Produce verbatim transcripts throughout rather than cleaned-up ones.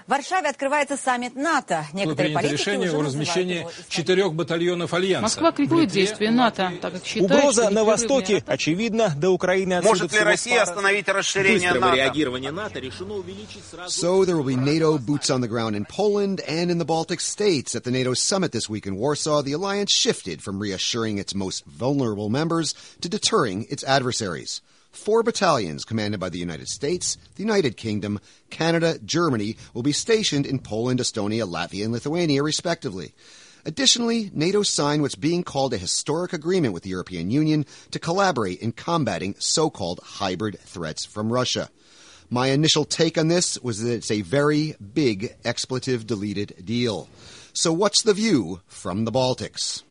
В Варшаве открывается саммит НАТО. Некоторые политики решение уже о размещении четырех батальонов Альянса. Москва критикует действия НАТО, так как считает, Угроза что на востоке, очевидно, до Украины отсюда Может ли всего Россия пара... остановить расширение НАТО? реагирование НАТО решено увеличить сразу... So there will be NATO boots on the ground in Poland and in the Baltic states. At the NATO summit this week in Warsaw, the alliance shifted from reassuring its most vulnerable members to deterring its adversaries. Four battalions commanded by the United States, the United Kingdom, Canada, Germany will be stationed in Poland, Estonia, Latvia, and Lithuania, respectively. Additionally, NATO signed what's being called a historic agreement with the European Union to collaborate in combating so-called hybrid threats from Russia. My initial take on this was that it's a very big expletive-deleted deal. So what's the view from the Baltics?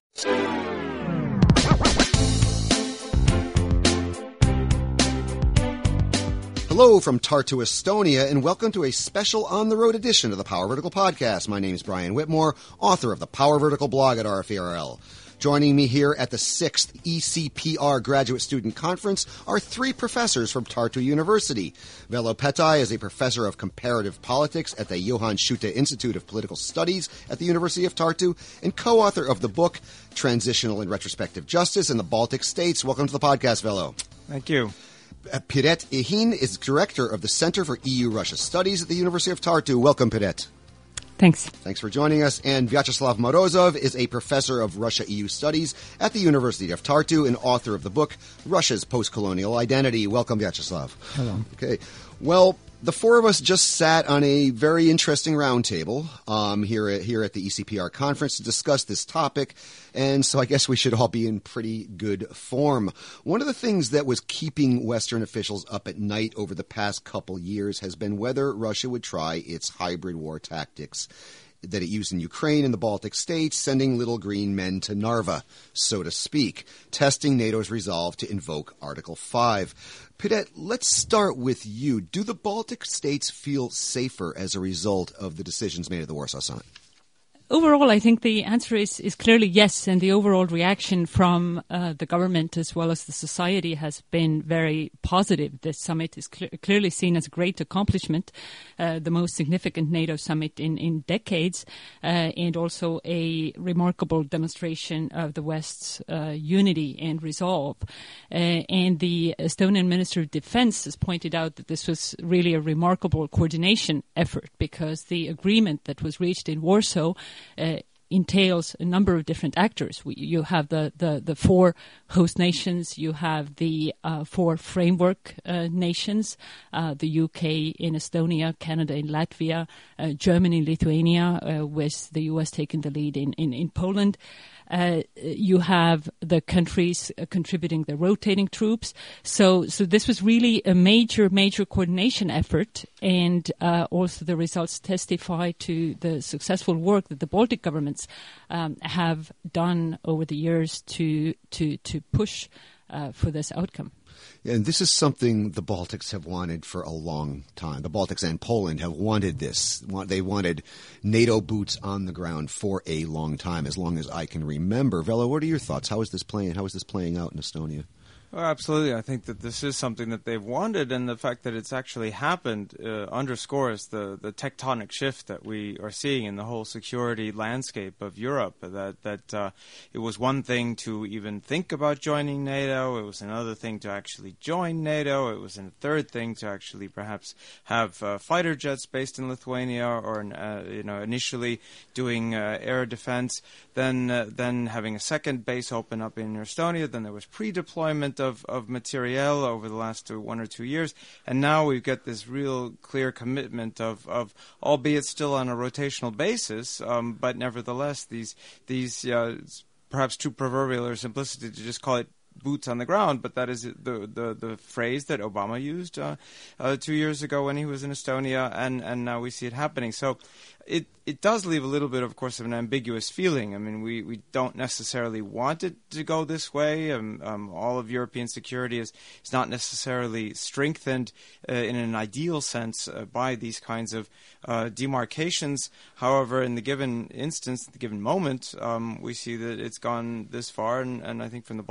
Hello from Tartu, Estonia, and welcome to a special on-the-road edition of the Power Vertical podcast. My name is Brian Whitmore, author of the Power Vertical blog at R F E R L. Joining me here at the sixth E C P R Graduate Student Conference are three professors from Tartu University. Velo Petai is a professor of comparative politics at the Johann Schutte Institute of Political Studies at the University of Tartu and co-author of the book Transitional and Retrospective Justice in the Baltic States. Welcome to the podcast, Velo. Thank you. Piret Ihin is director of the Center for E U-Russia Studies at the University of Tartu. Welcome, Piret. Thanks. Thanks for joining us. And Vyacheslav Morozov is a professor of Russia-E U Studies at the University of Tartu and author of the book Russia's Post-Colonial Identity. Welcome, Vyacheslav. Hello. Okay. Well, the four of us just sat on a very interesting roundtable um, here at, here at the E C P R conference to discuss this topic, and so I guess we should all be in pretty good form. One of the things that was keeping Western officials up at night over the past couple years has been whether Russia would try its hybrid war tactics that it used in Ukraine and the Baltic states, sending little green men to Narva, so to speak, testing NATO's resolve to invoke Article five. Piret, let's start with you. Do the Baltic states feel safer as a result of the decisions made at the Warsaw Summit? Overall, I think the answer is, is clearly yes, and the overall reaction from uh, the government as well as the society has been very positive. This summit is cl- clearly seen as a great accomplishment, uh, the most significant NATO summit in, in decades, uh, and also a remarkable demonstration of the West's uh, unity and resolve. Uh, and the Estonian Minister of Defense has pointed out that this was really a remarkable coordination effort because the agreement that was reached in Warsaw Uh, entails a number of different actors. We, you have the, the, the four host nations, you have the uh, four framework uh, nations, uh, the U K in Estonia, Canada in Latvia, uh, Germany in Lithuania, uh, with the U S taking the lead in, in, in Poland. Uh, you have the countries uh, contributing the rotating troops. So, so this was really a major, major coordination effort, and uh, also the results testify to the successful work that the Baltic governments um, have done over the years to to to push uh, for this outcome. And this is something the Baltics have wanted for a long time. The Baltics and Poland have wanted this. They wanted NATO boots on the ground for a long time, as long as I can remember. Velo, what are your thoughts? How is this playing? How is this playing out in Estonia? Well, absolutely. I think that this is something that they've wanted, and the fact that it's actually happened uh, underscores the, the tectonic shift that we are seeing in the whole security landscape of Europe. That that uh, it was one thing to even think about joining NATO. It was another thing to actually join NATO. It was a third thing to actually perhaps have uh, fighter jets based in Lithuania, or uh, you know, initially doing uh, air defense. Then uh, then having a second base open up in Estonia. Then there was pre-deployment of, of materiel over the last two, one or two years. And now we've got this real clear commitment of, of albeit still on a rotational basis, um, but nevertheless, these, these uh, perhaps too proverbial or simplicity to just call it boots on the ground, but that is the the, the phrase that Obama used uh, uh, two years ago when he was in Estonia, and, and now we see it happening. So it it does leave a little bit, of course, of an ambiguous feeling. I mean, we, we don't necessarily want it to go this way. Um, um, all of European security is, is not necessarily strengthened uh, in an ideal sense uh, by these kinds of uh, demarcations. However, in the given instance, the given moment, um, we see that it's gone this far, and, and I think from the Baltic perspective,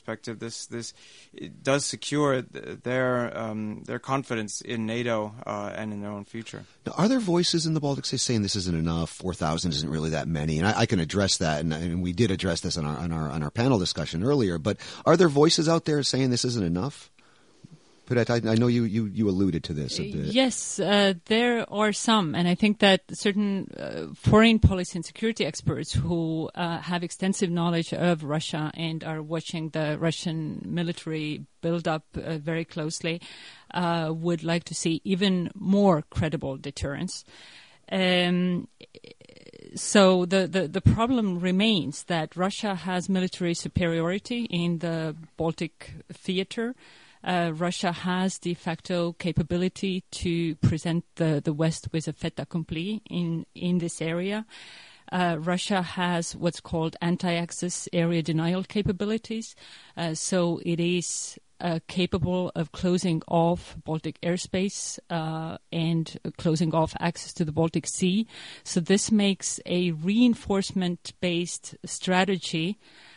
perspective, this this it does secure th- their um, their confidence in NATO uh, and in their own future. Now, are there voices in the Baltic states saying this isn't enough? Four thousand isn't really that many, and I, I can address that, and, and we did address this on our on our on our panel discussion earlier. But are there voices out there saying this isn't enough? But I, I know you, you, you alluded to this a bit. Yes, uh, there are some, and I think that certain uh, foreign policy and security experts who uh, have extensive knowledge of Russia and are watching the Russian military build up uh, very closely uh, would like to see even more credible deterrence. Um, so the, the, the problem remains that Russia has military superiority in the Baltic theater. Uh, Russia has de facto capability to present the, the West with a fait accompli in, in this area. Uh, Russia has what's called anti-access area denial capabilities. Uh, so it is uh, capable of closing off Baltic airspace uh, and closing off access to the Baltic Sea. So this makes a reinforcement-based strategy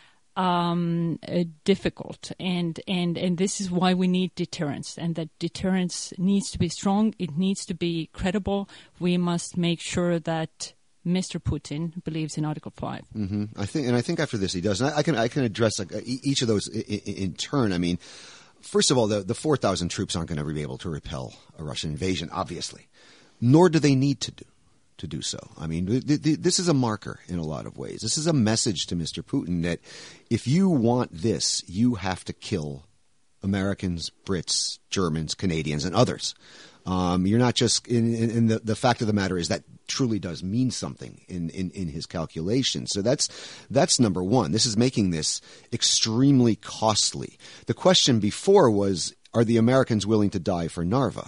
Um, uh, difficult, and, and and this is why we need deterrence, and that deterrence needs to be strong. It needs to be credible. We must make sure that Mister Putin believes in Article Five. Mm-hmm. I think, and I think after this he does. And I, I can I can address like, each of those in, in turn. I mean, first of all, the the four thousand troops aren't going to be able to repel a Russian invasion, obviously, nor do they need to do. to do so. I mean, th- th- this is a marker in a lot of ways. This is a message to Mister Putin that if you want this, you have to kill Americans, Brits, Germans, Canadians, and others. Um, you're not just in, in, in the, the fact of the matter is that truly does mean something in, in, in his calculations. So that's that's number one. This is making this extremely costly. The question before was, are the Americans willing to die for Narva?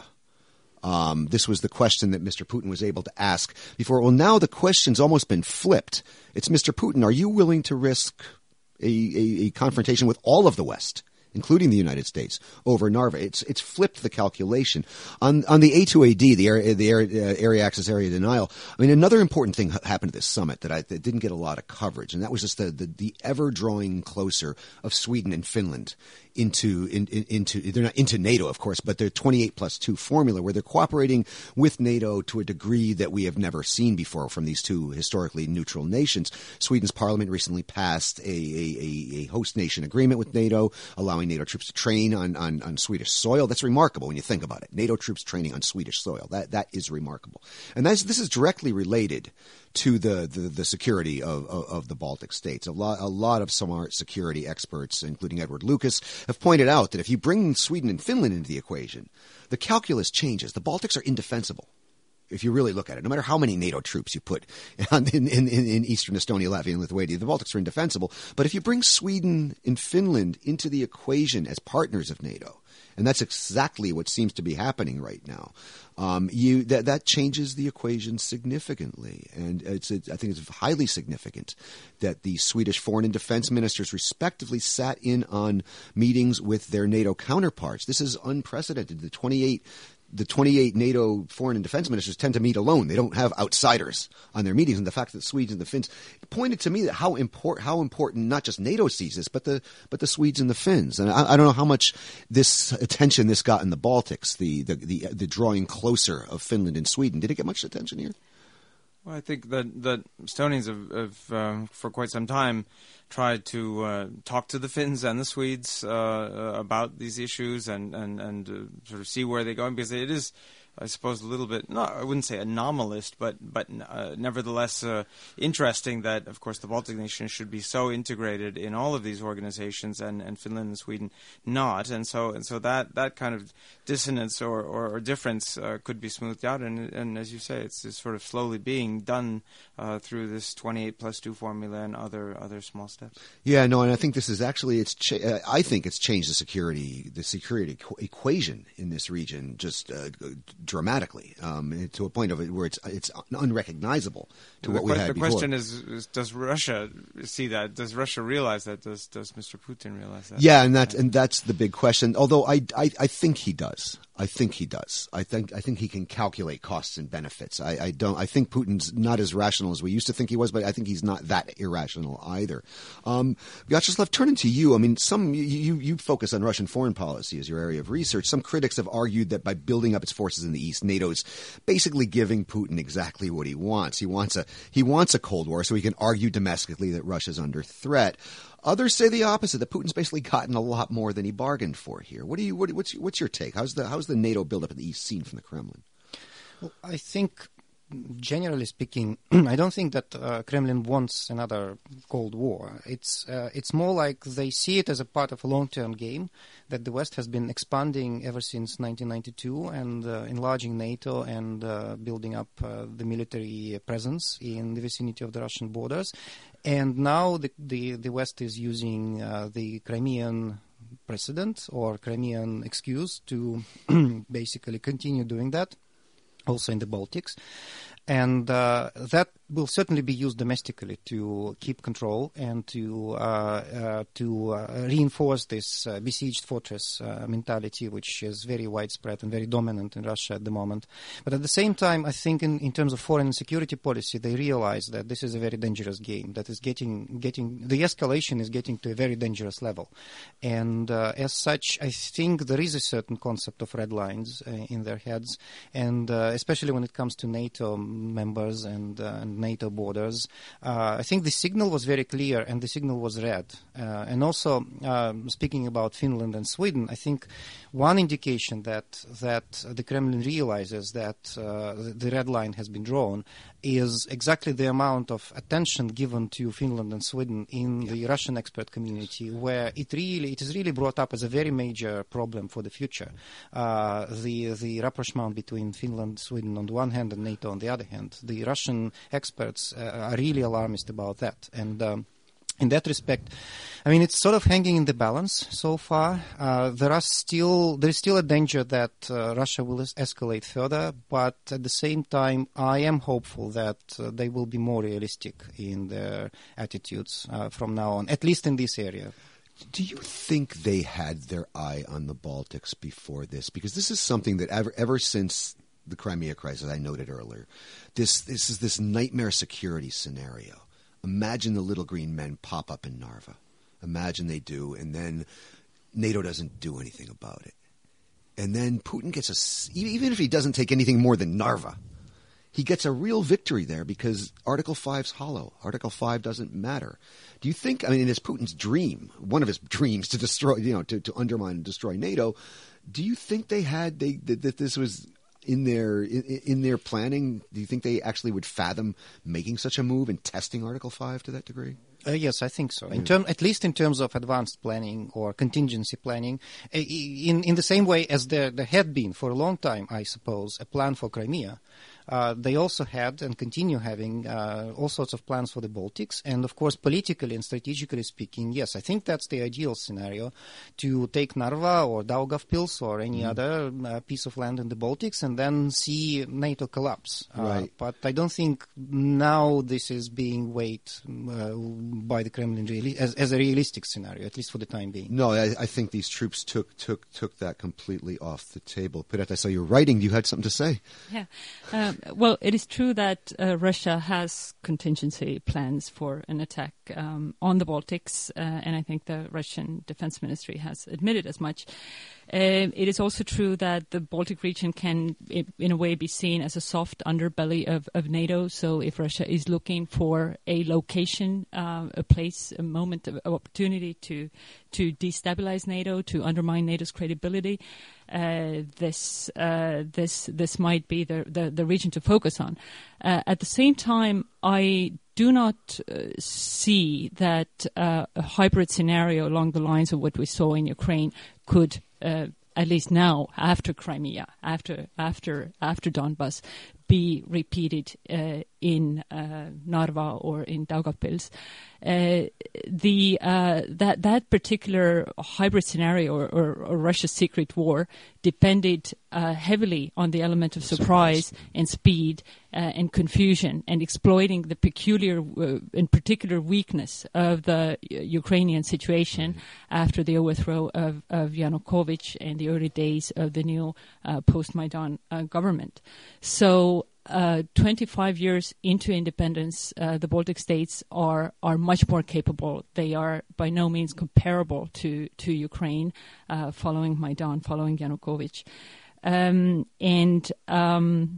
Um, this was the question that Mister Putin was able to ask before. Well, now the question's almost been flipped. It's Mister Putin, are you willing to risk a, a, a confrontation with all of the West, including the United States, over Narva? It's it's flipped the calculation. On on the A two A D, the area, the area, uh, area access area denial, I mean, another important thing happened at this summit that I that didn't get a lot of coverage, and that was just the, the, the ever-drawing closer of Sweden and Finland into in, in, into they're not into NATO, of course, but they're twenty-eight plus two formula, where they're cooperating with NATO to a degree that we have never seen before from these two historically neutral nations. Sweden's parliament recently passed a, a, a host nation agreement with NATO, allowing NATO troops to train on, on, on Swedish soil. That's remarkable when you think about it. NATO troops training on Swedish soil. That that is remarkable. And that's, this is directly related to the, the, the security of, of, of the Baltic states. A lot, a lot of smart security experts, including Edward Lucas, have pointed out that if you bring Sweden and Finland into the equation, the calculus changes. The Baltics are indefensible, if you really look at it. No matter how many NATO troops you put in, in, in, in eastern Estonia, Latvia, and Lithuania, the Baltics are indefensible. But if you bring Sweden and Finland into the equation as partners of NATO, and that's exactly what seems to be happening right now, um, you that that changes the equation significantly. And it's, it, I think it's highly significant that the Swedish foreign and defense ministers respectively sat in on meetings with their NATO counterparts. This is unprecedented. The twenty-eight The twenty-eight NATO foreign and defense ministers tend to meet alone. They don't have outsiders on their meetings. And the fact that the Swedes and the Finns pointed to me that how important, how important not just NATO sees this, but the but the Swedes and the Finns. And I, I don't know how much this attention this got in the Baltics, the the the, the drawing closer of Finland and Sweden. Did it get much attention here? Well, I think that that Estonians have, have uh, for quite some time tried to uh, talk to the Finns and the Swedes uh, uh, about these issues and and and uh, sort of see where they're going, because it is, I suppose, a little bit, no, I wouldn't say anomalous, but but uh, nevertheless uh, interesting that, of course, the Baltic nations should be so integrated in all of these organizations, and, and Finland and Sweden not, and so and so that, that kind of dissonance or, or, or difference uh, could be smoothed out, and and as you say, it's, it's sort of slowly being done uh, through this twenty-eight plus two formula and other other small steps. Yeah, no, and I think this is actually it's. Cha- uh, I think it's changed the security the security equ- equation in this region just. Uh, dramatically um, to a point of it where it's it's unrecognizable to the what we que- had the before. question is, is, does Russia see that? Does Russia realize that? Does Does Mister Putin realize that? Yeah, and that and that's the big question. Although I, I, I think he does. I think he does. I think I think he can calculate costs and benefits. I, I don't. I think Putin's not as rational as we used to think he was, but I think he's not that irrational either. Um, Vyacheslav, turning to you, I mean, some you, you you focus on Russian foreign policy as your area of research. Some critics have argued that by building up its forces in the East, NATO's basically giving Putin exactly what he wants. He wants a he wants a Cold War, so he can argue domestically that Russia's under threat. Others say the opposite, that Putin's basically gotten a lot more than he bargained for here. What do you? What, what's what's your take? How's the how's the NATO buildup in the East seen from the Kremlin? Well, I think, generally speaking, I don't think that uh, Kremlin wants another Cold War. It's uh, it's more like they see it as a part of a long-term game that the West has been expanding ever since nineteen ninety-two and uh, enlarging NATO and uh, building up uh, the military presence in the vicinity of the Russian borders. And now the the, the West is using uh, the Crimean precedent or Crimean excuse to basically continue doing that, also in the Baltics. And uh, that will certainly be used domestically to keep control and to uh, uh, to uh, reinforce this uh, besieged fortress uh, mentality, which is very widespread and very dominant in Russia at the moment. But at the same time, I think in, in terms of foreign and security policy, they realize that this is a very dangerous game, that is getting, getting the escalation is getting to a very dangerous level. And uh, as such, I think there is a certain concept of red lines uh, in their heads, and uh, especially when it comes to NATO members and, uh, and NATO borders. Uh, I think the signal was very clear, and the signal was red. Uh, and also, um, speaking about Finland and Sweden, I think one indication that that the Kremlin realizes that uh, the red line has been drawn is exactly the amount of attention given to Finland and Sweden in yeah. the Russian expert community, where it really it is really brought up as a very major problem for the future. Uh, the the rapprochement between Finland, Sweden on the one hand and NATO on the other hand. The Russian experts uh, are really alarmist about that, and um, in that respect, I mean, it's sort of hanging in the balance so far. Uh, there are still there is still a danger that uh, Russia will es- escalate further, but at the same time, I am hopeful that uh, they will be more realistic in their attitudes uh, from now on, at least in this area. Do you think they had their eye on the Baltics before this? Because this is something that ever ever since the Crimea crisis, I noted earlier, this this is this nightmare security scenario. Imagine the little green men pop up in Narva. Imagine they do, and then NATO doesn't do anything about it. And then Putin gets a, even if he doesn't take anything more than Narva, he gets a real victory there because Article five's hollow. Article five doesn't matter. Do you think, I mean, it's Putin's dream, one of his dreams to destroy, you know, to, to undermine and destroy NATO. Do you think they had, they that, that this was in their in, in their planning? Do you think they actually would fathom making such a move and testing Article five to that degree? Uh, yes, I think so. In term, at least in terms of advanced planning or contingency planning, in in the same way as there, there had been for a long time, I suppose, a plan for Crimea. Uh, they also had and continue having uh, all sorts of plans for the Baltics. And, of course, politically and strategically speaking, yes, I think that's the ideal scenario, to take Narva or Daugavpils or any mm. other uh, piece of land in the Baltics and then see NATO collapse. Right. Uh, but I don't think now this is being weighed uh, by the Kremlin really as, as a realistic scenario, at least for the time being. No, I, I think these troops took took took that completely off the table. Pireta, I saw you writing. You had something to say. Yeah. Um, Well, it is true that uh, Russia has contingency plans for an attack um, on the Baltics, uh, and I think the Russian Defense Ministry has admitted as much. Uh, it is also true that the Baltic region can, in a way, be seen as a soft underbelly of, of NATO. So if Russia is looking for a location, uh, a place, a moment of opportunity to to destabilize NATO, to undermine NATO's credibility, uh, this uh, this this might be the, the, the region to focus on. Uh, at the same time, I do not uh, see that uh, a hybrid scenario along the lines of what we saw in Ukraine could, uh, at least now, after Crimea, after after after Donbas, be repeated uh, in uh, Narva or in Daugavpils. Uh, the uh, that that particular hybrid scenario or, or, or Russia's secret war depended uh, heavily on the element of surprise, surprise. and speed uh, and confusion, and exploiting the peculiar, uh, in particular, weakness of the uh, Ukrainian situation mm-hmm. after the overthrow of, of Yanukovych and the early days of the new uh, post-Maidan uh, government. So. Uh, twenty-five years into independence, uh, the Baltic states are are much more capable. They are by no means comparable to to Ukraine, uh, following Maidan, following Yanukovych, um, and um,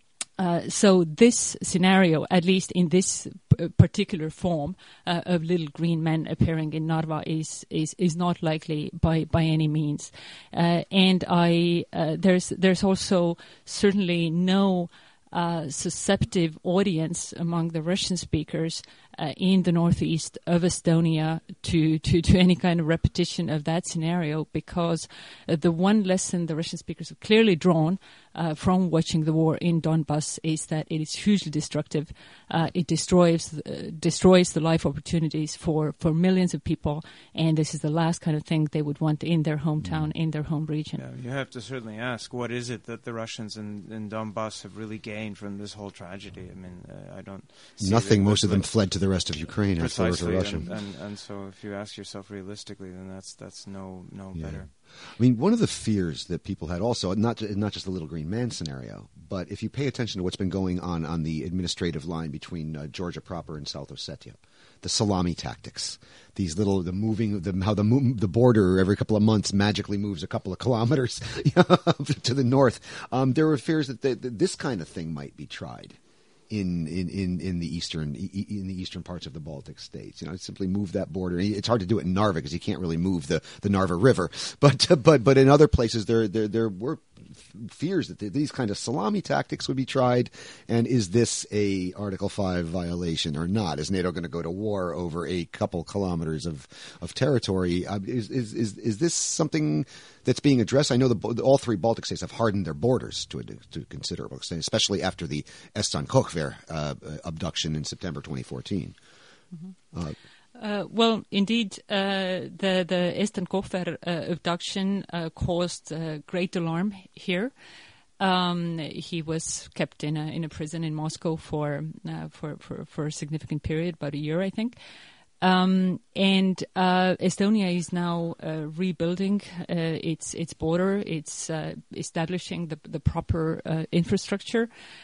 uh, so this scenario, at least in this p- particular form uh, of little green men appearing in Narva, is is is not likely by by any means. Uh, and I uh, there's there's also certainly no. Uh, susceptible audience among the Russian speakers uh, in the northeast of Estonia to, to, to any kind of repetition of that scenario, because uh, the one lesson the Russian speakers have clearly drawn uh, from watching the war in Donbass is that it is hugely destructive. Uh, it destroys uh, destroys the life opportunities for, for millions of people, and this is the last kind of thing they would want in their hometown, mm. in their home region. Yeah, you have to certainly ask, what is it that the Russians in, in Donbass have really gained from this whole tragedy? I mean, uh, I don't see nothing. Most of them fled to the rest of Ukraine after Russia. And, and, and so, if you ask yourself realistically, then that's that's no no yeah. better. I mean, one of the fears that people had also, not not just the little green man scenario, but if you pay attention to what's been going on on the administrative line between uh, Georgia proper and South Ossetia, the salami tactics, these little, the moving, the, how the the border every couple of months magically moves a couple of kilometers to the north. Um, there were fears that, the, that this kind of thing might be tried in in, in, in the eastern in the eastern parts of the Baltic states. You know, simply move that border. It's hard to do it in Narva because you can't really move the, the Narva River. But but but in other places there there there were fears that these kind of salami tactics would be tried. And is this a Article five violation or not? Is NATO going to go to war over a couple kilometers of of territory? Uh, is, is is is this something that's being addressed? I know the, all three Baltic states have hardened their borders to a, to a considerable extent, especially after the Eston Kochver uh, abduction in September twenty fourteen. Mm-hmm. Uh, Uh, well, indeed, uh, the the Eston Kochver uh, abduction uh, caused uh, great alarm here. Um, he was kept in a in a prison in Moscow for uh, for, for for a significant period, about a year, I think. Um, and uh, Estonia is now uh, rebuilding uh, its its border. It's uh, establishing the the proper uh, infrastructure.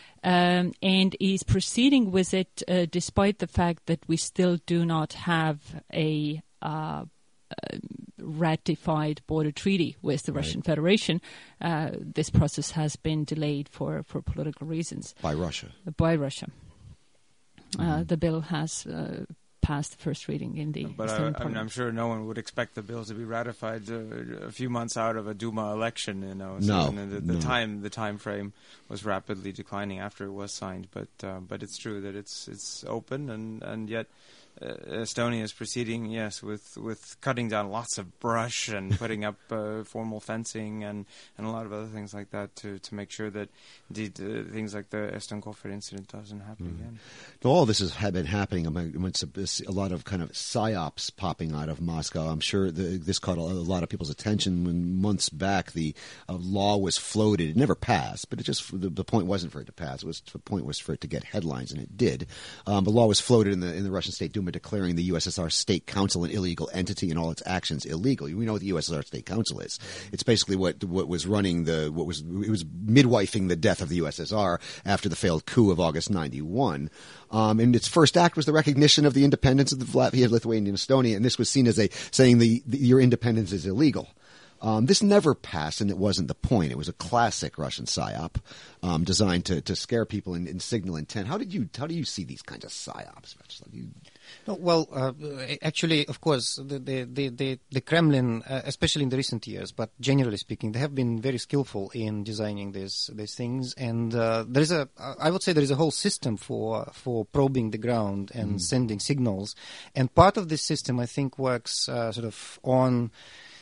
Um, and is proceeding with it uh, despite the fact that we still do not have a uh, uh, ratified border treaty with the right. Russian Federation. Uh, this process has been delayed for, for political reasons. By Russia. By Russia. Mm-hmm. Uh, the bill has uh, passed the first reading in the But I, I mean, I'm sure no one would expect the bill to be ratified uh, a few months out of a Duma election. You know, so no, the, the no. time the time frame was rapidly declining after it was signed. But uh, but it's true that it's it's open, and and yet uh, Estonia is proceeding, yes, with with cutting down lots of brush and putting up uh, formal fencing and, and a lot of other things like that to, to make sure that indeed uh, things like the Eston Kochver incident doesn't happen mm. again. All this has been happening amongst a, a lot of kind of psyops popping out of Moscow. I'm sure the, this caught a, a lot of people's attention when months back the uh, law was floated. It never passed, but it just the, the point wasn't for it to pass. It was the point was for it to get headlines, and it did. Um, the law was floated in the in the Russian State Duma, declaring the U S S R State Council an illegal entity and all its actions illegal. We know what the U S S R State Council is. It's basically what what was running the what was it was midwifing the death of the U S S R after the failed coup of August ninety-one. Um, and its first act was the recognition of the independence of the Latvia, Lithuania, and Estonia, and this was seen as a saying the, the your independence is illegal. Um, this never passed, and it wasn't the point. It was a classic Russian psyop um, designed to, to scare people and, and signal intent. How did you how do you see these kinds of psyops? You... No, well, uh, actually, of course, the the the, the, the Kremlin, uh, especially in the recent years, but generally speaking, they have been very skillful in designing these these things. And uh, there is a, I would say, there is a whole system for for probing the ground and mm. sending signals. And part of this system, I think, works uh, sort of on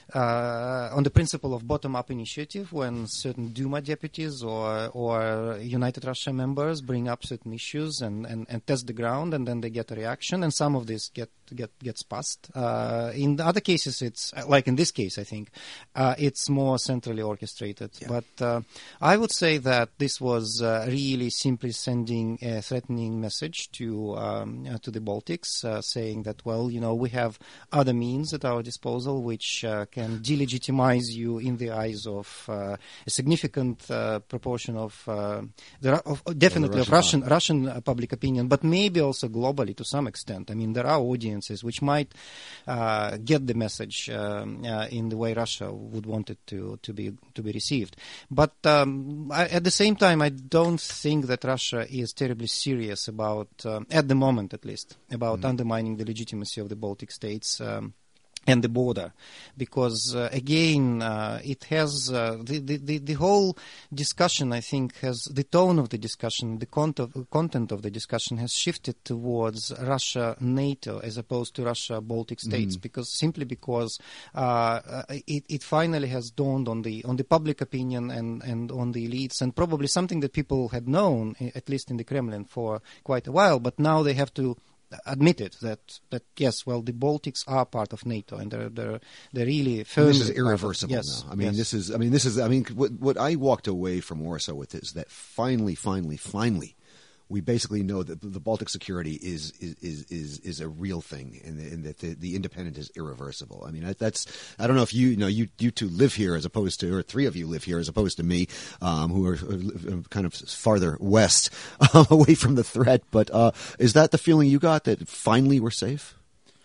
uh, on the principle of bottom-up initiative, when certain Duma deputies or or United Russia members bring up certain issues and, and, and test the ground, and then they get a reaction, and some of this get get gets passed. Uh, in the other cases, it's like in this case, I think uh, it's more centrally orchestrated. Yeah. But uh, I would say that this was uh, really simply sending a threatening message to um, uh, to the Baltics, uh, saying that, well, you know, we have other means at our disposal which uh, can delegitimize you in the eyes of uh, a significant uh, proportion of, uh, the, of definitely of Russian Russian uh, public opinion, but maybe also globally to some extent. I mean, there are audiences which might uh, get the message um, uh, in the way Russia would want it to to be to be received. But um, I, at the same time, I don't think that Russia is terribly serious about, um, at the moment at least, about mm-hmm. undermining the legitimacy of the Baltic states um, and the border, because uh, again, uh, it has uh, the, the the whole discussion. I think has the tone of the discussion, the content content of the discussion has shifted towards Russia, NATO, as opposed to Russia, Baltic states, mm. because simply because uh, it it finally has dawned on the on the public opinion and and on the elites, and probably something that people had known, at least in the Kremlin, for quite a while, but now they have to admitted that, that yes, well, the Baltics are part of NATO, and they're they're they're really firmly. This is irreversible yes, now. I mean, yes. this is. I mean, this is. I mean, what what I walked away from Warsaw with is that finally, finally, finally, we basically know that the Baltic security is is is is, is a real thing, and, and that the, the independent is irreversible. I mean, that's. I don't know if you, you know you you two live here as opposed to, or three of you live here as opposed to me, um, who are kind of farther west, uh, away from the threat. But uh, is that the feeling you got, that finally we're safe?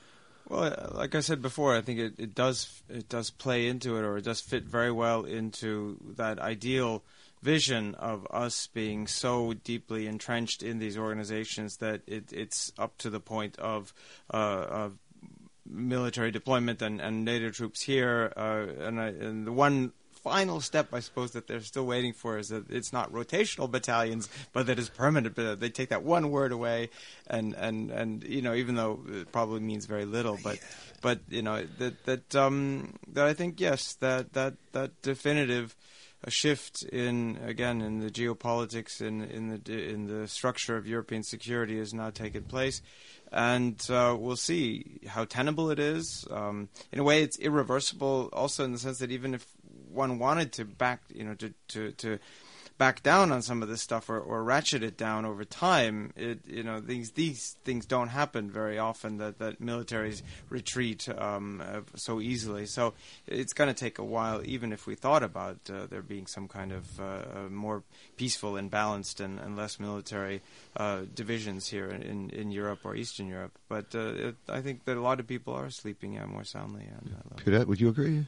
Well, like I said before, I think it, it does it does play into it, or it does fit very well into that ideal vision of us being so deeply entrenched in these organizations that it, it's up to the point of, uh, of military deployment and, and NATO troops here. Uh, and, I, and the one final step, I suppose, that they're still waiting for is that it's not rotational battalions, but that it's permanent. But they take that one word away, and, and, and you know, even though it probably means very little, but but you know that that um, that I think yes, that that that definitive. A shift in, again, in the geopolitics, in in the in the structure of European security has now taken place, and uh, we'll see how tenable it is. Um, in a way, it's irreversible, also in the sense that even if one wanted to back, you know, to to, to back down on some of this stuff, or, or ratchet it down over time, it you know these these things don't happen very often, that, that militaries retreat um, uh, so easily. So it's going to take a while, even if we thought about uh, there being some kind of uh, more peaceful and balanced and, and less military uh, divisions here in, in Europe or Eastern Europe. But uh, it, I think that a lot of people are sleeping uh, more soundly on that level. Cadet, would you agree?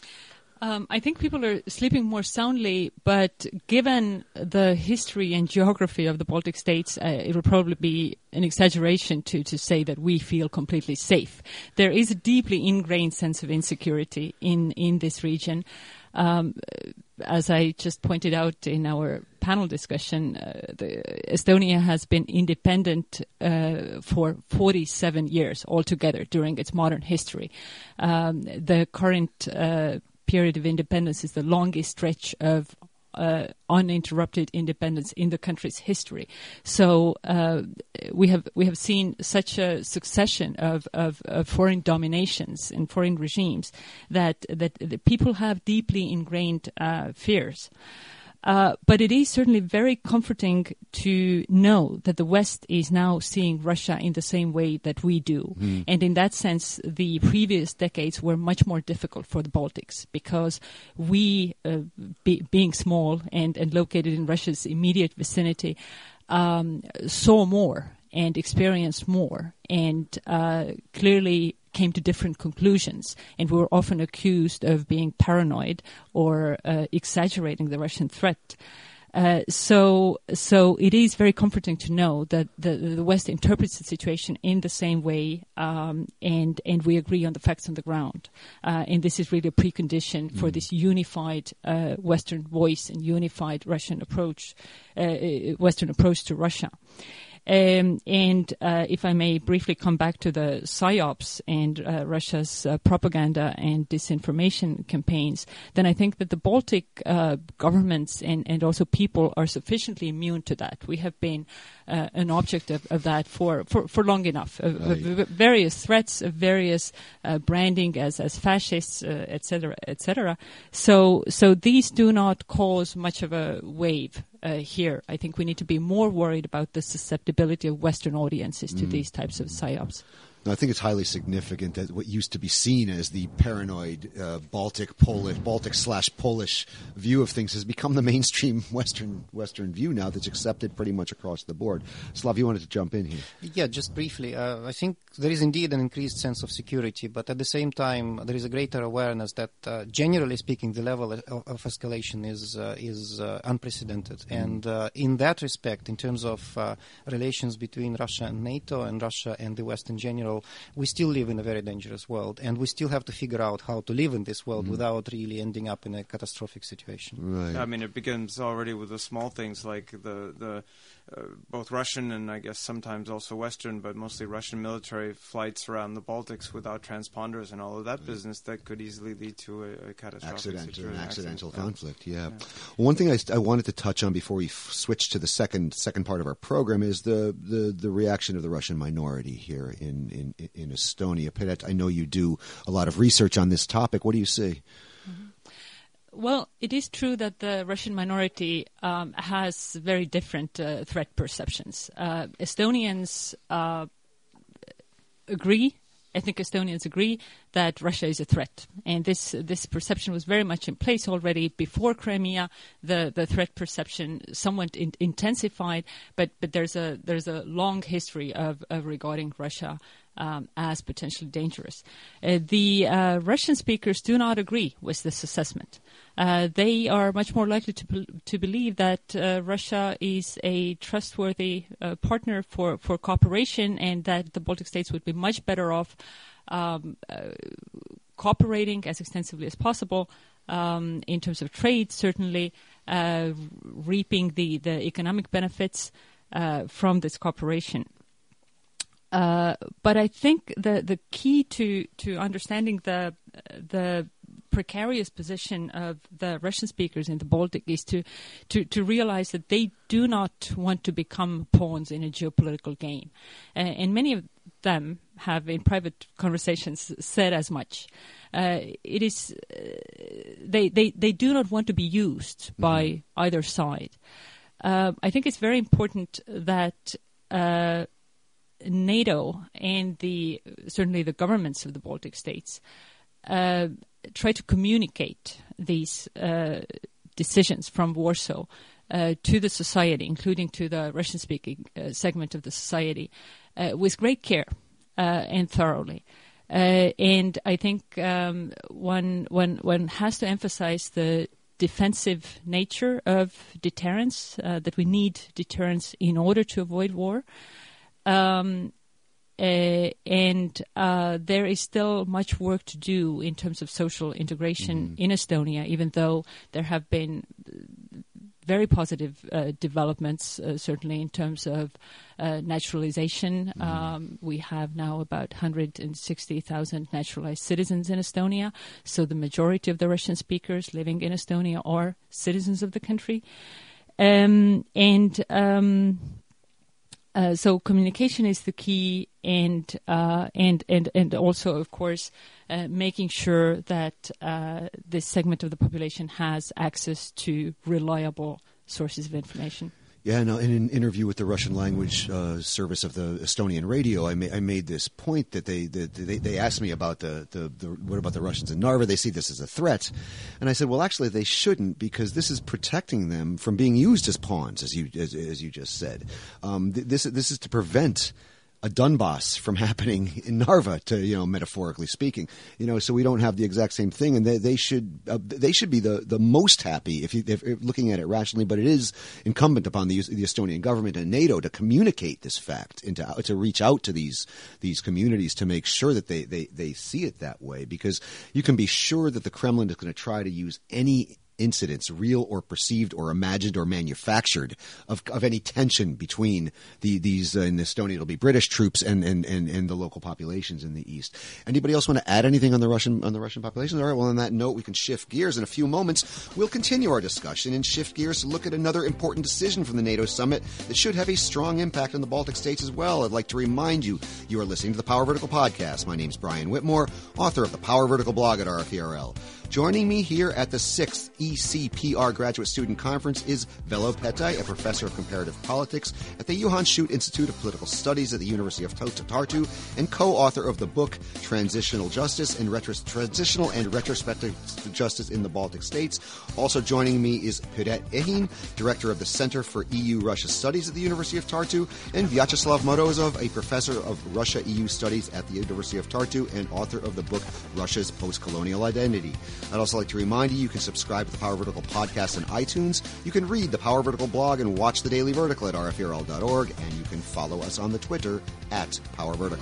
Um, I think people are sleeping more soundly, but given the history and geography of the Baltic states, uh, it would probably be an exaggeration to, to say that we feel completely safe. There is a deeply ingrained sense of insecurity in, in this region. Um, as I just pointed out in our panel discussion, uh, the, Estonia has been independent uh, for forty-seven years altogether during its modern history. Um, the current uh, period of independence is the longest stretch of uh, uninterrupted independence in the country's history. So uh, we have we have seen such a succession of, of, of foreign dominations and foreign regimes that that the people have deeply ingrained uh, fears. Uh, but it is certainly very comforting to know that the West is now seeing Russia in the same way that we do. Mm. And in that sense, the previous decades were much more difficult for the Baltics, because we, uh, be, being small and, and located in Russia's immediate vicinity, um, saw more and experienced more, and uh, clearly came to different conclusions, and we were often accused of being paranoid or uh, exaggerating the Russian threat. Uh, so, so it is very comforting to know that the, the West interprets the situation in the same way, um, and and we agree on the facts on the ground. Uh, and this is really a precondition for mm. this unified uh, Western voice and unified Russian approach, uh, Western approach to Russia. Um, and uh, if I may briefly come back to the PSYOPs and uh, Russia's uh, propaganda and disinformation campaigns, then I think that the Baltic uh, governments and, and also people are sufficiently immune to that. We have been uh, an object of, of that for, for, for long enough, of, right. of various threats, of various uh, branding as, as fascists, uh, et cetera, et cetera. So, so these do not cause much of a wave. Uh, here, I think we need to be more worried about the susceptibility of Western audiences to mm. these types of PSYOPs. No, I think it's highly significant that what used to be seen as the paranoid uh, Baltic Polish, Baltic slash Polish view of things has become the mainstream Western Western view now that's accepted pretty much across the board. Slav, you wanted to jump in here. Yeah, just briefly. Uh, I think there is indeed an increased sense of security, but at the same time, there is a greater awareness that, uh, generally speaking, the level of, of escalation is uh, is uh, unprecedented. Mm. And uh, in that respect, in terms of uh, relations between Russia and NATO and Russia and the West in general, we still live in a very dangerous world, and we still have to figure out how to live in this world mm. without really ending up in a catastrophic situation. Right. I mean, it begins already with the small things like the the uh, both Russian and I guess sometimes also Western, but mostly Russian military flights around the Baltics without transponders and all of that right. business that could easily lead to a, a catastrophic accidental, situation. An accidental accident. conflict. Yeah. yeah. Well, one thing I, I wanted to touch on before we f- switch to the second second part of our program is the the, the reaction of the Russian minority here in, in, in Estonia. Piret, I know you do a lot of research on this topic. What do you see? Mm-hmm. Well, it is true that the Russian minority um, has very different uh, threat perceptions. Uh, Estonians uh, agree, ethnic Estonians agree, that Russia is a threat. And this this perception was very much in place already before Crimea. The the threat perception somewhat in, intensified, but, but there's a there's a long history of, of regarding Russia Um, as potentially dangerous. Uh, the uh, Russian speakers do not agree with this assessment. Uh, they are much more likely to be- to believe that uh, Russia is a trustworthy uh, partner for, for cooperation, and that the Baltic states would be much better off um, uh, cooperating as extensively as possible um, in terms of trade, certainly uh, reaping the, the economic benefits uh, from this cooperation. Uh, but I think the, the key to, to understanding the the precarious position of the Russian speakers in the Baltic is to, to, to realize that they do not want to become pawns in a geopolitical game. Uh, and many of them have in private conversations said as much. Uh, it is uh, they, they, they do not want to be used mm-hmm. by either side. Uh, I think it's very important that uh, NATO and the certainly the governments of the Baltic states uh, try to communicate these uh, decisions from Warsaw uh, to the society, including to the Russian-speaking uh, segment of the society, uh, with great care uh, and thoroughly. Uh, and I think um, one, one, one has to emphasize the defensive nature of deterrence, uh, that we need deterrence in order to avoid war. Um, uh, and uh, there is still much work to do in terms of social integration mm-hmm. in Estonia, even though there have been very positive uh, developments, uh, certainly in terms of uh, naturalization. Mm-hmm. Um, we have now about one hundred sixty thousand naturalized citizens in Estonia, so the majority of the Russian speakers living in Estonia are citizens of the country. Um, and... Um, Uh, so communication is the key, and uh, and and and also, of course, uh, making sure that uh, this segment of the population has access to reliable sources of information. Yeah, no, in an interview with the Russian language uh, service of the Estonian radio, I, ma- I made this point that they that they, they asked me about the, the, the what about the Russians in Narva? They see this as a threat, and I said, well, actually, they shouldn't, because this is protecting them from being used as pawns, as you as, as you just said. Um, th- this this is to prevent a Donbass from happening in Narva, to, you know, metaphorically speaking, you know, so we don't have the exact same thing, and they, they should uh, they should be the, the most happy if, you, if, if looking at it rationally. But it is incumbent upon the, the Estonian government and NATO to communicate this fact and to, to reach out to these these communities to make sure that they, they, they see it that way, because you can be sure that the Kremlin is going to try to use any incidents, real or perceived or imagined or manufactured, of, of any tension between the, these, uh, in Estonia, it'll be British troops and, and, and, and the local populations in the east. Anybody else want to add anything on the Russian, on the Russian populations? All right, well, on that note, we can shift gears. In a few moments, we'll continue our discussion and shift gears to look at another important decision from the NATO summit that should have a strong impact on the Baltic states as well. I'd like to remind you, you are listening to the Power Vertical podcast. My name's Brian Whitmore, author of the Power Vertical blog at R F E R L. Joining me here at the sixth E C P R Graduate Student Conference is Velo Petai, a professor of comparative politics at the Johann Schutt Institute of Political Studies at the University of Tartu and co-author of the book Transitional Justice and Retros- Transitional and Retrospective Justice in the Baltic States. Also joining me is Piret Ehin, director of the Center for E U-Russia Studies at the University of Tartu, and Vyacheslav Morozov, a professor of Russia-E U Studies at the University of Tartu and author of the book Russia's Post-Colonial Identity. I'd also like to remind you, you can subscribe to the Power Vertical podcast on iTunes. You can read the Power Vertical blog and watch the Daily Vertical at R F E R L dot org, and you can follow us on the Twitter at Power Vertical.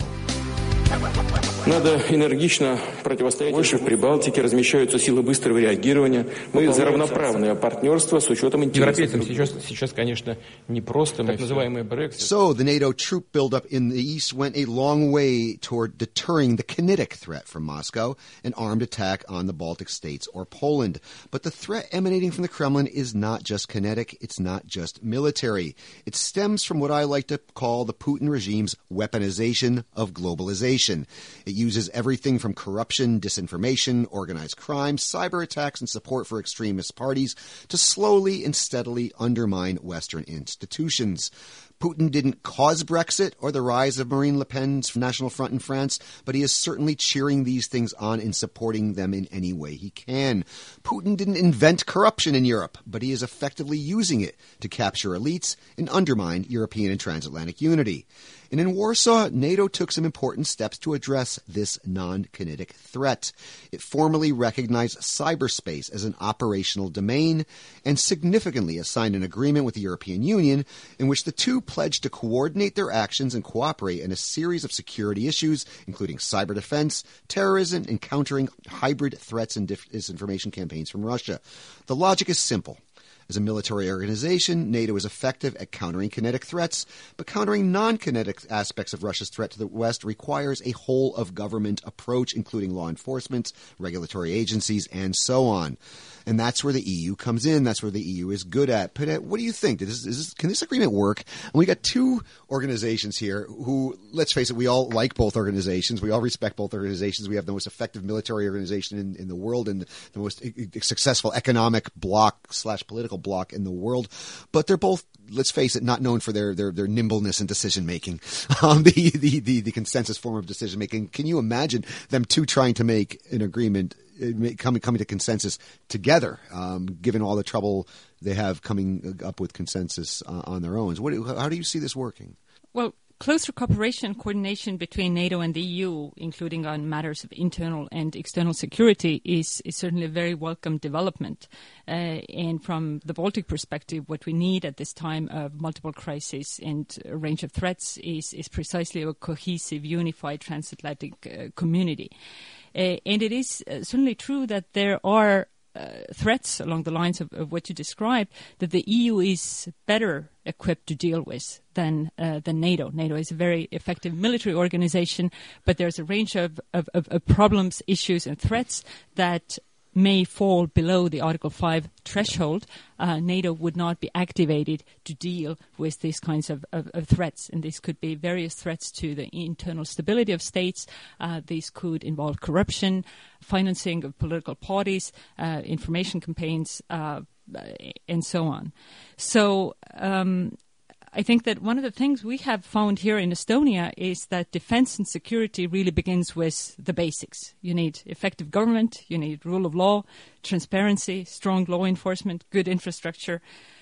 Надо энергично противостоять. Больше в Прибалтике размещаются силы быстрого реагирования. Мы за равноправное партнерство с учетом интересов. Европейцам сейчас, сейчас, конечно, непросто. Так называемый Brexit. So the NATO troop buildup in the east went a long way toward deterring the kinetic threat from Moscow, an armed attack on the Baltic states or Poland. But the threat emanating from the Kremlin is not just kinetic. It's not just military. It stems from what I like to call the Putin regime's weaponization of globalization. It uses everything from corruption, disinformation, organized crime, cyber attacks, and support for extremist parties to slowly and steadily undermine Western institutions. Putin didn't cause Brexit or the rise of Marine Le Pen's National Front in France, but he is certainly cheering these things on and supporting them in any way he can. Putin didn't invent corruption in Europe, but he is effectively using it to capture elites and undermine European and transatlantic unity. And in Warsaw, NATO took some important steps to address this non-kinetic threat. It formally recognized cyberspace as an operational domain and significantly assigned an agreement with the European Union in which the two pledged to coordinate their actions and cooperate in a series of security issues, including cyber defense, terrorism, and countering hybrid threats and disinformation campaigns from Russia. The logic is simple. As a military organization, NATO is effective at countering kinetic threats, but countering non-kinetic aspects of Russia's threat to the West requires a whole-of-government approach, including law enforcement, regulatory agencies, and so on. And that's where the E U comes in. That's where the E U is good at. But what do you think? Is this, is this, can this agreement work? And we got two organizations here who, let's face it, we all like both organizations. We all respect both organizations. We have the most effective military organization in, in the world and the most successful economic bloc slash political bloc in the world. But they're both, let's face it, not known for their their, their nimbleness in decision making, um, the, the the the consensus form of decision making. Can you imagine them two trying to make an agreement, coming coming to consensus together, um, given all the trouble they have coming up with consensus uh, on their own? What, how do you see this working? Well, closer cooperation and coordination between NATO and the E U, including on matters of internal and external security, is, is certainly a very welcome development. Uh, and from the Baltic perspective, what we need at this time of multiple crises and a range of threats is, is precisely a cohesive, unified transatlantic uh, community. Uh, and it is uh, certainly true that there are uh, threats along the lines of, of what you described that the E U is better equipped to deal with than uh, than NATO. NATO is a very effective military organization, but there's a range of, of, of, of problems, issues, and threats that may fall below the Article five threshold. Uh, NATO would not be activated to deal with these kinds of, of, of threats. And these could be various threats to the internal stability of states. Uh, these could involve corruption, financing of political parties, uh, information campaigns, uh, and so on. So um, I think that one of the things we have found here in Estonia is that defense and security really begins with the basics. You need effective government, you need rule of law, transparency, strong law enforcement, good infrastructure,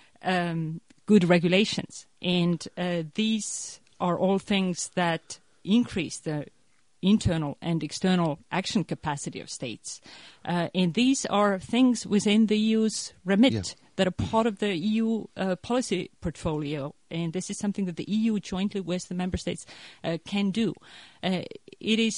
um, good regulations. And uh, these are all things that increase the internal and external action capacity of states. Uh, and these are things within the E U's remit. Yeah. That are part of the E U uh, policy portfolio, and this is something that the E U jointly with the member states uh, can do. Uh, it is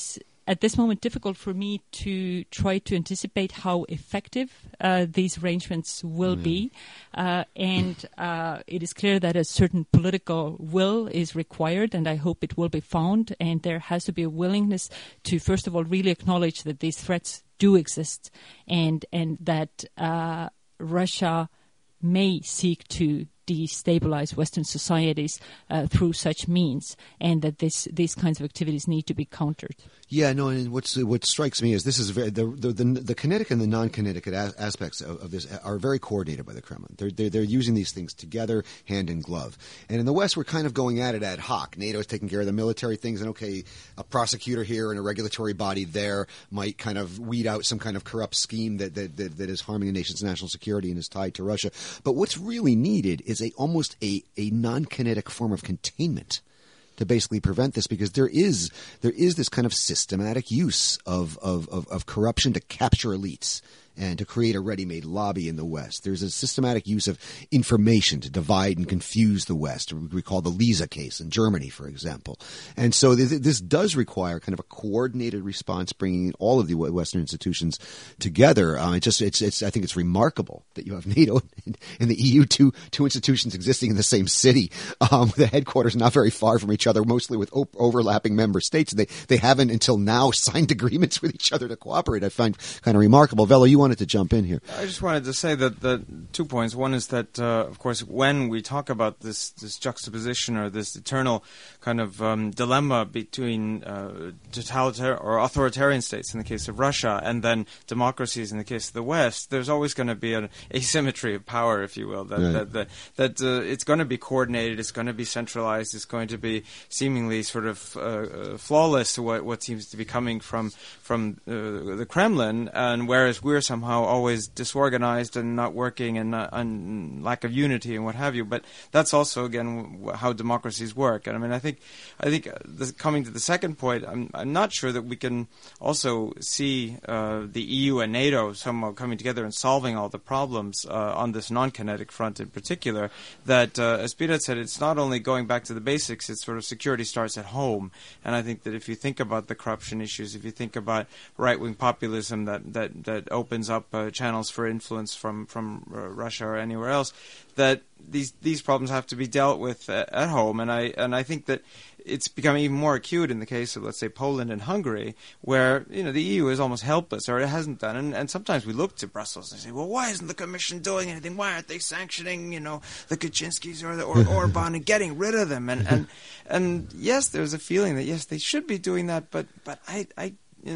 at this moment difficult for me to try to anticipate how effective uh, these arrangements will mm. be. Uh, and uh, it is clear that a certain political will is required, and I hope it will be found. And there has to be a willingness to, first of all, really acknowledge that these threats do exist, and, and that uh, Russia may seek to destabilize Western societies uh, through such means, and that this these kinds of activities need to be countered. Yeah, no, and what's, what strikes me is this is very, the, the, the, the kinetic and the non-kinetic as, aspects of, of this are very coordinated by the Kremlin. They're, they're, they're using these things together, hand in glove. And in the West, we're kind of going at it ad hoc. NATO is taking care of the military things, and okay, a prosecutor here and a regulatory body there might kind of weed out some kind of corrupt scheme that, that, that, that is harming a nation's national security and is tied to Russia. but what's really needed is a almost a, a non-kinetic form of containment to basically prevent this, because there is there is this kind of systematic use of, of, of, of corruption to capture elites and to create a ready-made lobby in the West. There's a systematic use of information to divide and confuse the West. We call the Lisa case in Germany, for example. And so th- this does require kind of a coordinated response, bringing all of the Western institutions together. Uh, it just, it's, it's, I think it's remarkable that you have NATO and, and the E U, two, two institutions existing in the same city, um, the headquarters not very far from each other, mostly with op- overlapping member states. They, they haven't until now signed agreements with each other to cooperate. I find kind of remarkable. Velo, you want to jump in here. I just wanted to say that, that two points. One is that, uh, of course, when we talk about this, this juxtaposition or this eternal kind of um, dilemma between uh, totalitarian or authoritarian states in the case of Russia and then democracies in the case of the West, there's always going to be an asymmetry of power, if you will. That right. that that, that uh, it's going to be coordinated, it's going to be centralized, it's going to be seemingly sort of uh, uh, flawless to what, what seems to be coming from from uh, the Kremlin, and whereas we're somehow Somehow always disorganized and not working and, uh, and lack of unity and what have you. But that's also again w- how democracies work. And I mean, I think, I think uh, this, coming to the second point, I'm, I'm not sure that we can also see uh, the E U and NATO somehow coming together and solving all the problems uh, on this non-kinetic front in particular. That, uh, as Peter said, it's not only going back to the basics. It's sort of security starts at home. And I think that if you think about the corruption issues, if you think about right-wing populism that that that opens up uh, channels for influence from from uh, Russia or anywhere else, that these these problems have to be dealt with uh, at home, and I and I think that it's becoming even more acute in the case of, let's say, Poland and Hungary, where you know the E U is almost helpless, or it hasn't done, and, and sometimes we look to Brussels and say, well, why isn't the Commission doing anything? Why aren't they sanctioning, you know, the Kaczynskis or the or Orban and getting rid of them? And and and yes, there's a feeling that yes, they should be doing that, but but I I.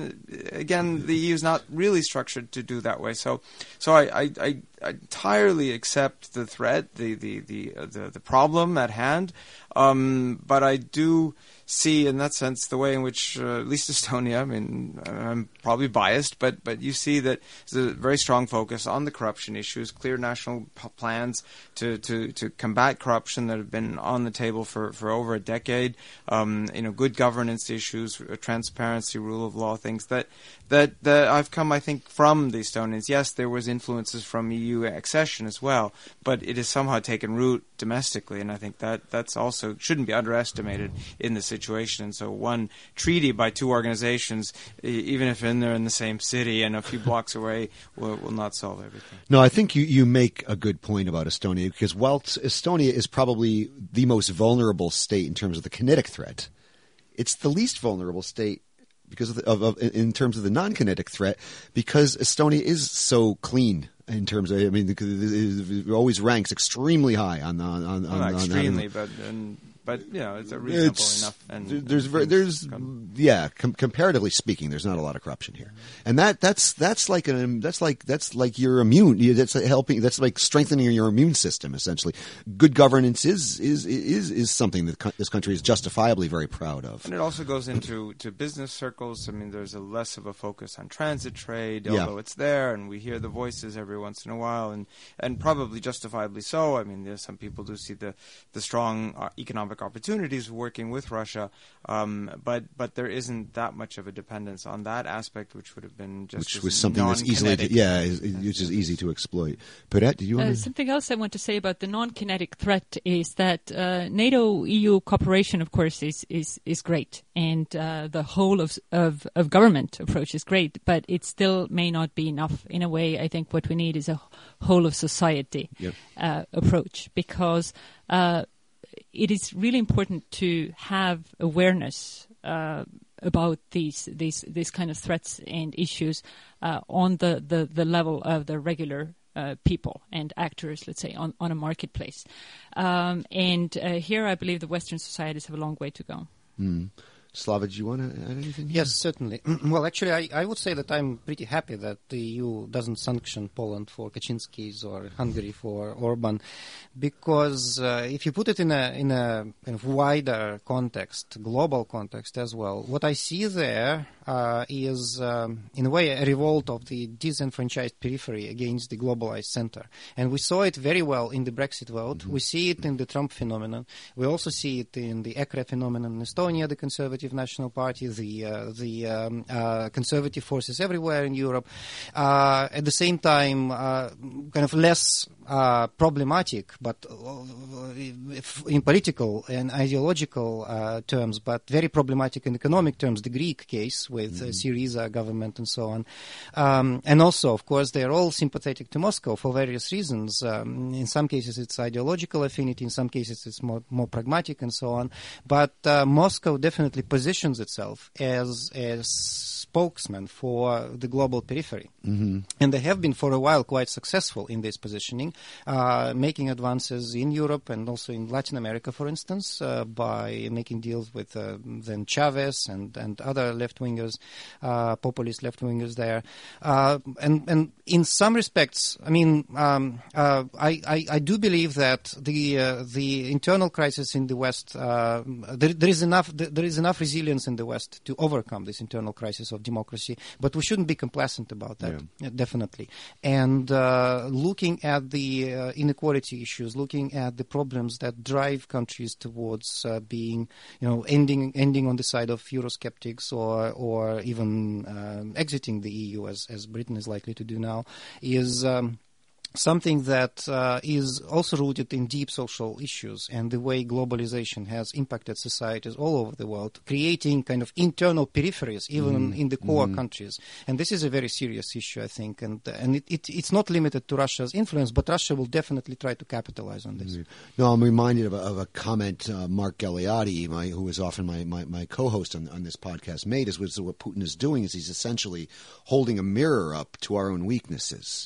Again, the E U is not really structured to do that way. So, so I, I, I, I entirely accept the threat, the the the uh, the, the problem at hand. Um, but I do see, in that sense, the way in which, uh, at least Estonia, I mean, I'm probably biased, but but you see that there's a very strong focus on the corruption issues, clear national p- plans to, to, to combat corruption that have been on the table for, for over a decade. Um, you know, good governance issues, transparency, rule of law, things that that that I've come, I think, from the Estonians. Yes, there was influences from E U accession as well, but it has somehow taken root domestically, and I think that that's also shouldn't be underestimated in the situation. And so one treaty by two organizations, even if in they're in the same city and a few blocks away, will, will not solve everything. No, I think you, you make a good point about Estonia, because whilst Estonia is probably the most vulnerable state in terms of the kinetic threat, it's the least vulnerable state because of, the, of, of in terms of the non-kinetic threat, because Estonia is so clean. In terms of, I mean, it always ranks extremely high on the on, on, well, on extremely, on, but and, but you know, it's a reasonable it's, enough. And there's and very, there's yeah, com- comparatively speaking, there's not a lot of corruption here, and that that's that's like an that's like that's like your immune. That's helping. That's like strengthening your immune system essentially. Good governance is is is is something that co- this country is justifiably very proud of. And it also goes into to business circles. I mean, there's a less of a focus on transit trade, yeah. although it's there, and we hear the voices every once in a while, and and probably justifiably so. I mean, there's some people do see the the strong uh, economic economic opportunities working with Russia, um, but but there isn't that much of a dependence on that aspect, which would have been just which was something that's easily to, yeah, which is easy to exploit. Perrette, did you want uh, to? Something else I want to say about the non-kinetic threat is that uh, NATO E U cooperation, of course, is is is great, and uh, the whole of, of of government approach is great, but it still may not be enough. In a way, I think what we need is a whole of society yep. uh, approach, because uh, it is really important to have awareness uh, about these these these kind of threats and issues uh, on the, the, the level of the regular uh, people and actors, let's say, on, on a marketplace. Um, and uh, here I believe the Western societies have a long way to go. Mm. Slava, do you want to add anything? Yes, certainly. Well, actually, I, I would say that I'm pretty happy that the E U doesn't sanction Poland for Kaczynskis or Hungary for Orban, because uh, if you put it in a in a kind of wider context, global context as well, what I see there uh, is, um, in a way, a revolt of the disenfranchised periphery against the globalized center. And we saw it very well in the Brexit vote. Mm-hmm. We see it in the Trump phenomenon. We also see it in the E C R E phenomenon in Estonia, the conservative National Party, the uh, the um, uh, conservative forces everywhere in Europe. Uh, at the same time, uh, kind of less uh, problematic, but uh, in political and ideological uh, terms, but very problematic in economic terms, the Greek case with mm-hmm. uh, Syriza government and so on. Um, and also, of course, they're all sympathetic to Moscow for various reasons. Um, in some cases, it's ideological affinity. In some cases, it's more, more pragmatic and so on. But uh, Moscow definitely positions itself as a spokesman for the global periphery. Mm-hmm. And they have been for a while quite successful in this positioning, uh, making advances in Europe and also in Latin America, for instance, uh, by making deals with uh, then Chavez and, and other left-wingers, uh, populist left-wingers there. Uh, and, and in some respects, I mean, um, uh, I, I, I do believe that the uh, the internal crisis in the West, uh, there, there is enough there is enough resilience in the West to overcome this internal crisis of democracy, but we shouldn't be complacent about that, yeah. definitely. And uh, looking at the uh, inequality issues, looking at the problems that drive countries towards uh, being, you know, ending ending on the side of Eurosceptics or or even uh, exiting the E U, as as Britain is likely to do now, is Um, something that uh, is also rooted in deep social issues and the way globalization has impacted societies all over the world, creating kind of internal peripheries, even mm. in the core mm. countries. And this is a very serious issue, I think. And and it, it, it's not limited to Russia's influence, but Russia will definitely try to capitalize on this. Mm. No, I'm reminded of a, of a comment uh, Mark Galeotti, my, who is often my, my, my co-host on, on this podcast, made, is was what Putin is doing is he's essentially holding a mirror up to our own weaknesses.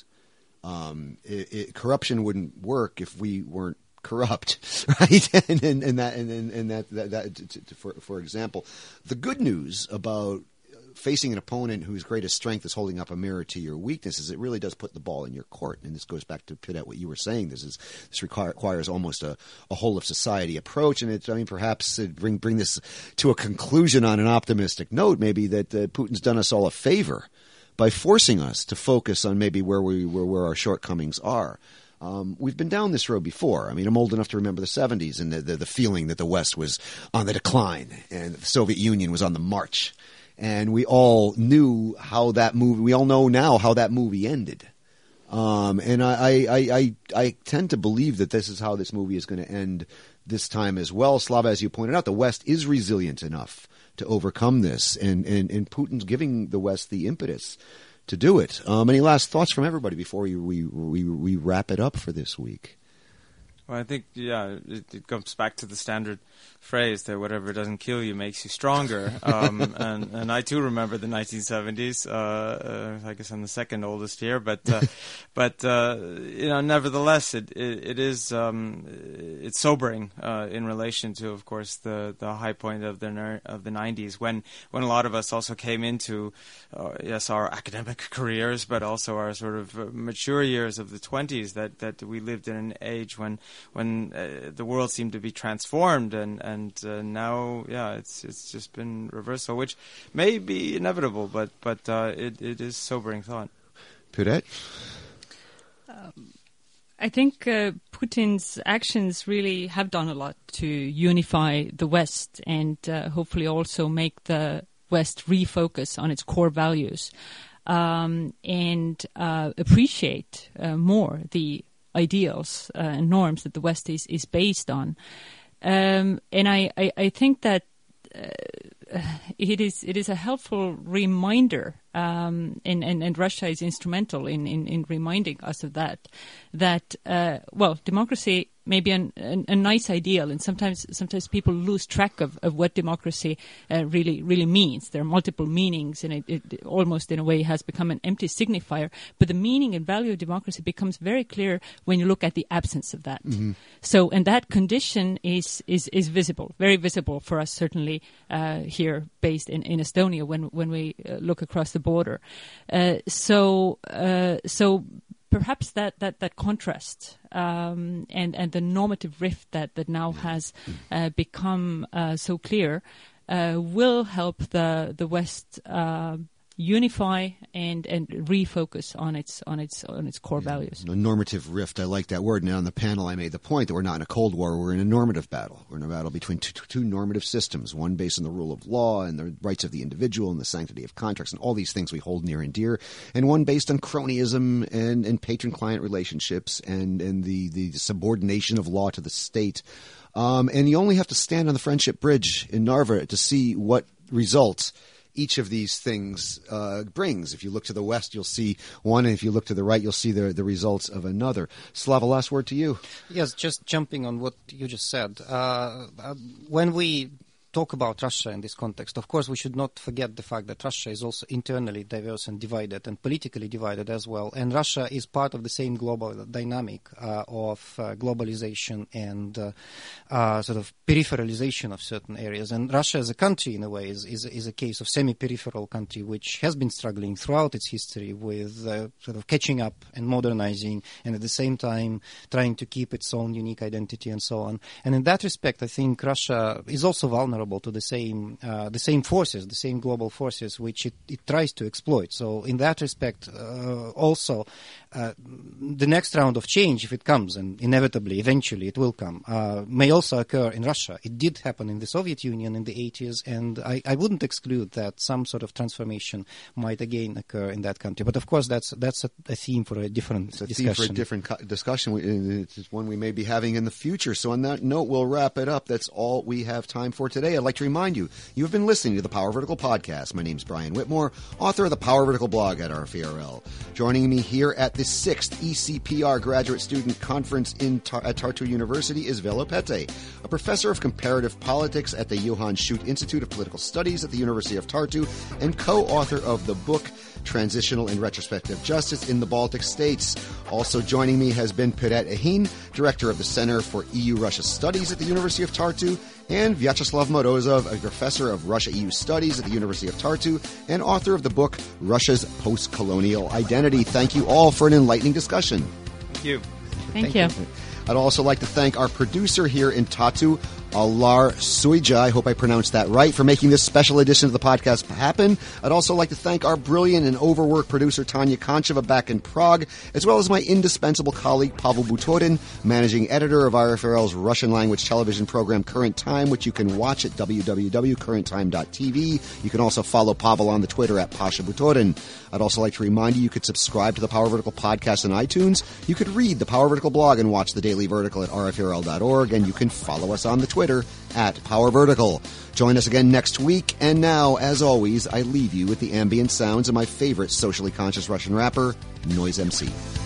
Um, it, it, corruption wouldn't work if we weren't corrupt, right? and, and, and that, and, and that, that, that to, to, for, for example, the good news about facing an opponent whose greatest strength is holding up a mirror to your weaknesses, it really does put the ball in your court. And this goes back to Perrette, what you were saying. This is this require, requires almost a, a whole of society approach. And it, I mean, perhaps it bring bring this to a conclusion on an optimistic note, maybe that uh, Putin's done us all a favor by forcing us to focus on maybe where we where, where our shortcomings are. Um, we've been down this road before. I mean, I'm old enough to remember the seventies and the, the, the feeling that the West was on the decline and the Soviet Union was on the march. And we all knew how that movie, we all know now how that movie ended. Um, and I, I, I, I tend to believe that this is how this movie is going to end this time as well. Slava, as you pointed out, the West is resilient enough to overcome this, and, and, and Putin's giving the West the impetus to do it. Um, any last thoughts from everybody before we, we, we, we wrap it up for this week? Well, I think, yeah, it, it comes back to the standard phrase that whatever doesn't kill you makes you stronger. Um, and, and I too remember the nineteen seventies. Uh, uh, I guess I'm the second oldest here, but uh, but uh, you know, nevertheless, it it, it is um, it's sobering uh, in relation to, of course, the, the high point of the ner- of the nineties, when when a lot of us also came into uh, yes our academic careers, but also our sort of mature years of the twenties. That that we lived in an age when when uh, the world seemed to be transformed, and and uh, now, yeah, it's it's just been reversal, which may be inevitable, but but uh, it it is sobering thought. Perrette? Um, I I think uh, Putin's actions really have done a lot to unify the West and uh, hopefully also make the West refocus on its core values um, and uh, appreciate uh, more the ideals uh, and norms that the West is, is based on. Um, and I, I, I think that uh, it is it is a helpful reminder, um, and, and, and Russia is instrumental in, in, in reminding us of that, that, uh, well, democracy may be an, an, a nice ideal, and sometimes sometimes people lose track of, of what democracy uh, really really means. There are multiple meanings, and it, it almost in a way has become an empty signifier. But the meaning and value of democracy becomes very clear when you look at the absence of that. Mm-hmm. So, and that condition is, is, is visible, very visible for us, certainly uh, here based in, in Estonia when when we uh, look across the border. Uh, so uh, so. Perhaps that, that, that contrast um, and, and the normative rift that, that now has uh, become uh, so clear uh, will help the the West uh, unify and, and refocus on its on its on its core yeah. values. A normative rift, I like that word. Now on the panel I made the point that we're not in a Cold War, we're in a normative battle. We're in a battle between two, two normative systems, one based on the rule of law and the rights of the individual and the sanctity of contracts and all these things we hold near and dear, and one based on cronyism and, and patron-client relationships and, and the, the subordination of law to the state. Um, and you only have to stand on the Friendship Bridge in Narva to see what results each of these things uh, brings. If you look to the west, you'll see one, and if you look to the right, you'll see the the results of another. Slava, last word to you. Yes, just jumping on what you just said. Uh, uh, when we talk about Russia in this context, of course, we should not forget the fact that Russia is also internally diverse and divided, and politically divided as well. And Russia is part of the same global dynamic uh, of uh, globalization and uh, uh, sort of peripheralization of certain areas. And Russia as a country, in a way, is, is, is a case of semi-peripheral country which has been struggling throughout its history with uh, sort of catching up and modernizing, and at the same time trying to keep its own unique identity and so on. And in that respect, I think Russia is also vulnerable to the same uh, the same forces, the same global forces which it, it tries to exploit. So in that respect, uh, also, uh, the next round of change, if it comes, and inevitably, eventually it will come, uh, may also occur in Russia. It did happen in the Soviet Union in the eighties, and I, I wouldn't exclude that some sort of transformation might again occur in that country. But of course, that's that's a, a theme for a different it's a discussion. theme for a different co- discussion. It's one we may be having in the future. So on that note, we'll wrap it up. That's all we have time for today. I'd like to remind you, you have been listening to the Power Vertical podcast. My name's Brian Whitmore, author of the Power Vertical blog at R F E R L. Joining me here at the sixth E C P R Graduate Student Conference in Tar- at Tartu University is Velo Pete, a professor of comparative politics at the Johann Schutt Institute of Political Studies at the University of Tartu and co-author of the book Transitional and Retrospective Justice in the Baltic States. Also joining me has been Piret Ehin, director of the Center for E U-Russia Studies at the University of Tartu, and Vyacheslav Morozov, a professor of Russia-E U Studies at the University of Tartu and author of the book Russia's Post-Colonial Identity. Thank you all for an enlightening discussion. Thank you. Thank, Thank you. you. I'd also like to thank our producer here in Tartu, Alar Suija, I hope I pronounced that right, for making this special edition of the podcast happen. I'd also like to thank our brilliant and overworked producer Tanya Koncheva back in Prague, as well as my indispensable colleague Pavel Butorin, managing editor of R F R L's Russian language television program Current Time, which you can watch at w w w dot current time dot t v. You can also follow Pavel on the Twitter at Pasha Butorin. I'd also like to remind you you could subscribe to the Power Vertical podcast on iTunes. You could read the Power Vertical blog and watch the Daily Vertical at r f r l dot org, and you can follow us on the Twitter at Power Vertical. Join us again next week, and now, as always, I leave you with the ambient sounds of my favorite socially conscious Russian rapper, Noise M C.